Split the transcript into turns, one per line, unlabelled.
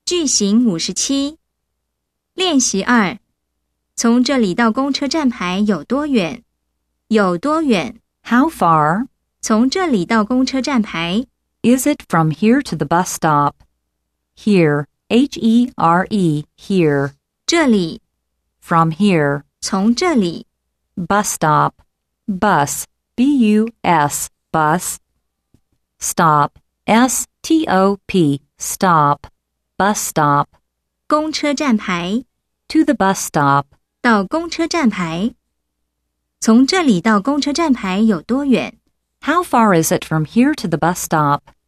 句型57练习2从这里到公车站牌有多远？有多远？
How far?
从这里到公车站牌
Is it from here to the bus stop? Here, H-E-R-E, here.
这里
From here.
从这里
Bus stop. Bus, B-U-S, bus. Stop, S-T-O-P, stop. Bus stop.
公车站牌
To the bus stop.
到公车站牌从这里到公车站牌有多远？
How far is it from here to the bus stop?